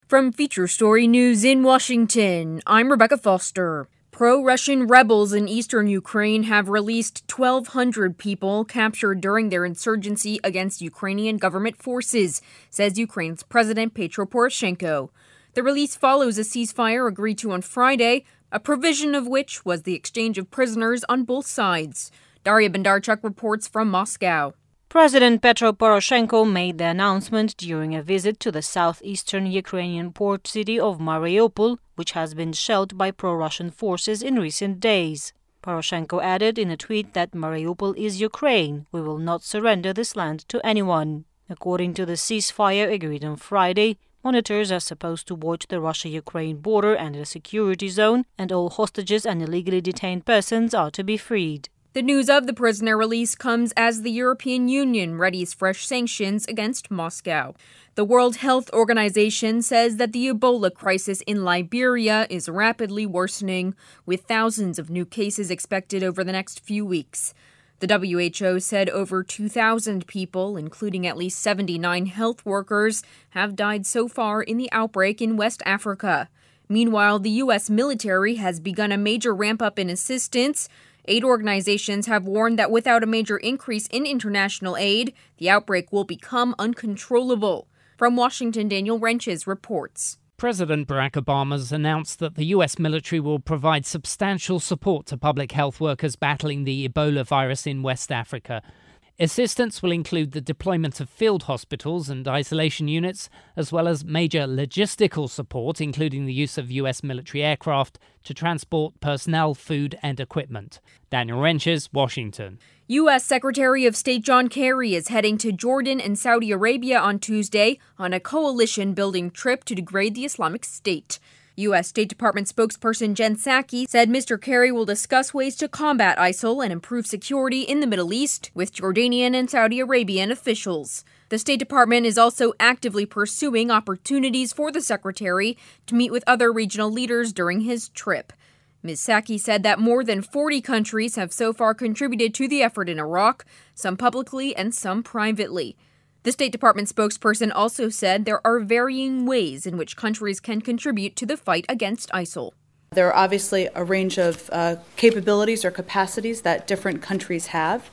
From Feature Story News in Washington, I'm Rebecca Foster. Pro-Russian rebels in eastern Ukraine have released 1,200 people captured during their insurgency against Ukrainian government forces, says Ukraine's President Petro Poroshenko. The release follows a ceasefire agreed to on Friday, a provision of which was the exchange of prisoners on both sides. Daria Bendarchuk reports from Moscow. President Petro Poroshenko made the announcement during a visit to the southeastern Ukrainian port city of Mariupol, which has been shelled by pro-Russian forces in recent days. Poroshenko added in a tweet that Mariupol is Ukraine. We will not surrender this land to anyone. According to the ceasefire agreed on Friday, monitors are supposed to watch the Russia-Ukraine border and the security zone, and all hostages and illegally detained persons are to be freed. The news of the prisoner release comes as the European Union readies fresh sanctions against Moscow. The World Health Organization says that the Ebola crisis in Liberia is rapidly worsening, with thousands of new cases expected over the next few weeks. The WHO said over 2,000 people, including at least 79 health workers, have died so far in the outbreak in West Africa. Meanwhile, the U.S. military has begun a major ramp-up in assistance. Aid organizations have warned that without a major increase in international aid, the outbreak will become uncontrollable. From Washington, Daniel Wrenches reports. President Barack Obama has announced that the U.S. military will provide substantial support to public health workers battling the Ebola virus in West Africa. Assistance will include the deployment of field hospitals and isolation units, as well as major logistical support, including the use of U.S. military aircraft to transport personnel, food and equipment. Daniel Wrenches, Washington. U.S. Secretary of State John Kerry is heading to Jordan and Saudi Arabia on Tuesday on a coalition-building trip to degrade the Islamic State. U.S. State Department spokesperson Jen Psaki said Mr. Kerry will discuss ways to combat ISIL and improve security in the Middle East with Jordanian and Saudi Arabian officials. The State Department is also actively pursuing opportunities for the secretary to meet with other regional leaders during his trip. Ms. Psaki said that more than 40 countries have so far contributed to the effort in Iraq, some publicly and some privately. The State Department spokesperson also said there are varying ways in which countries can contribute to the fight against ISIL. There are obviously a range of capabilities or capacities that different countries have.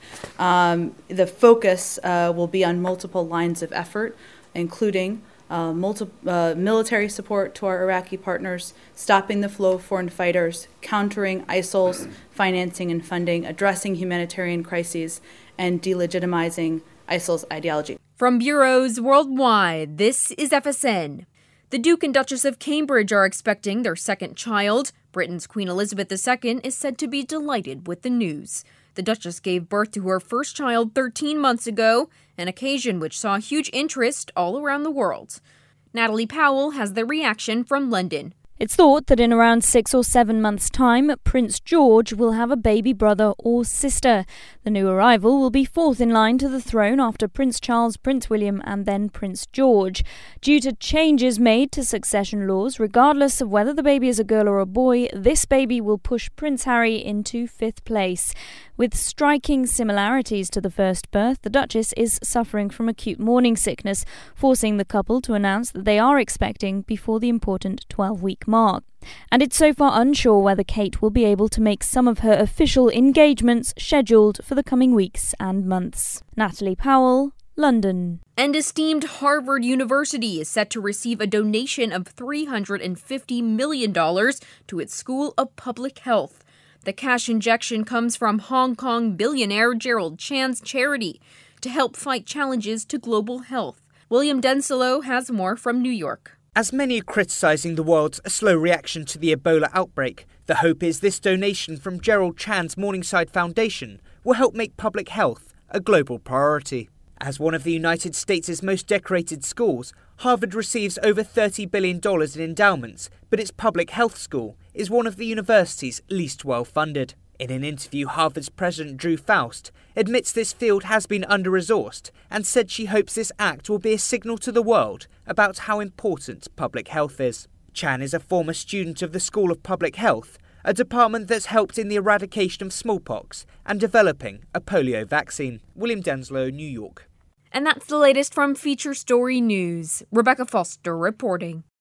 The focus will be on multiple lines of effort, including military support to our Iraqi partners, stopping the flow of foreign fighters, countering ISIL's financing and funding, addressing humanitarian crises, and delegitimizing ISIL's ideology. From bureaus worldwide, this is FSN. The Duke and Duchess of Cambridge are expecting their second child. Britain's Queen Elizabeth II is said to be delighted with the news. The Duchess gave birth to her first child 13 months ago, an occasion which saw huge interest all around the world. Natalie Powell has the reaction from London. It's thought that in around 6 or 7 months' time, Prince George will have a baby brother or sister. The new arrival will be fourth in line to the throne after Prince Charles, Prince William and then Prince George. Due to changes made to succession laws, regardless of whether the baby is a girl or a boy, this baby will push Prince Harry into fifth place. With striking similarities to the first birth, the Duchess is suffering from acute morning sickness, forcing the couple to announce that they are expecting before the important 12-week mark. And it's so far unsure whether Kate will be able to make some of her official engagements scheduled for the coming weeks and months. Natalie Powell, London. And esteemed Harvard University is set to receive a donation of $350 million to its School of Public Health. The cash injection comes from Hong Kong billionaire Gerald Chan's charity to help fight challenges to global health. William Denslow has more from New York. As many are criticising the world's slow reaction to the Ebola outbreak, the hope is this donation from Gerald Chan's Morningside Foundation will help make public health a global priority. As one of the United States' most decorated schools, Harvard receives over $30 billion in endowments, but its public health school is one of the university's least well-funded. In an interview, Harvard's president Drew Faust admits this field has been under-resourced and said she hopes this act will be a signal to the world about how important public health is. Chan is a former student of the School of Public Health, a department that's helped in the eradication of smallpox and developing a polio vaccine. William Denslow, New York. And that's the latest from Feature Story News. Rebecca Foster reporting.